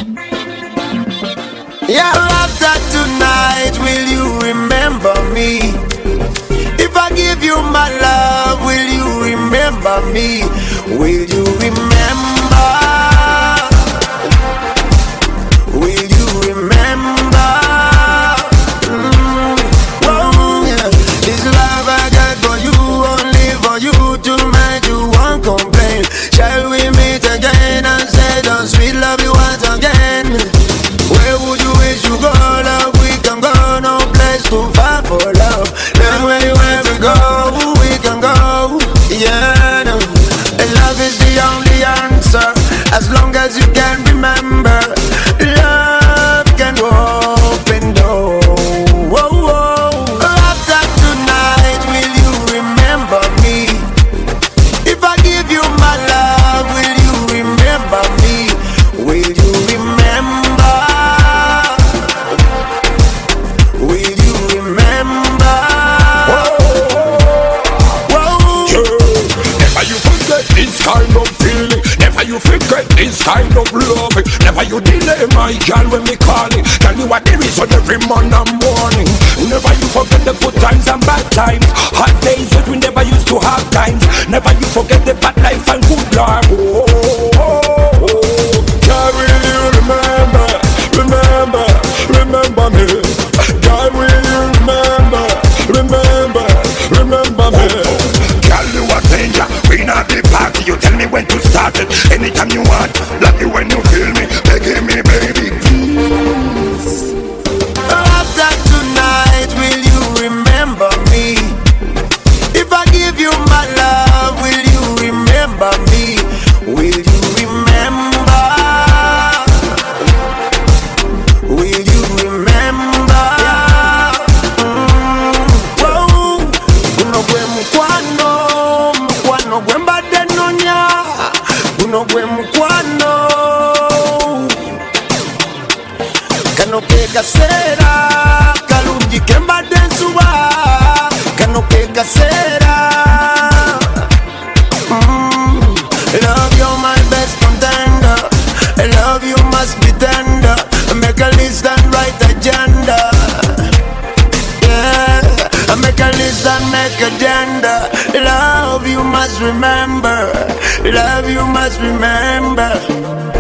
Yeah, after tonight, will you remember me? If I give you my love, will you remember me? Will you remember? Will you remember? Oh, yeah. This love I got for you, only for you to make you won't complain. Shall we meet again and say the sweet love you once again? Where would you wish you go, love? We can go, no place too far for love. Where we go, we can go. Yeah, no. And love is the only answer, as long as you can remember. Love can open doors. Whoa, whoa. After tonight, will you remember me? If I give you my love, will you remember me? Will you remember? Will you remember? Whoa. Never you forget this kind of feeling. Never you forget this kind of love. Never you delay my girl when me calling. Tell me what there is on every morning and morning. Never you forget the good times and bad times. Hot days that we never used to have times. Never you forget the bad life and good life. Oh, oh, oh, oh. God, will you remember? Remember, remember me. God, will you remember? Remember, remember me. Girl, you a danger. We not the party. You tell me when to start it. Anytime you want. Love you when you feel me. Begging me, baby, please. After tonight, will you remember me? If I give you my love, will you remember me? Will you remember? Will you remember? Whoa. Uno gwe mukwano, mukwano gwe mbadde nonya. Uno gwe mukwano. Kano ke kaseera kalungi ke mbadde nsuba. Kano ke kaseera. Love, you're my best contender. Love, you must be tender. Make a list and write agenda. Yeah, make a list and make agenda. Love, you must remember. Love, you must remember.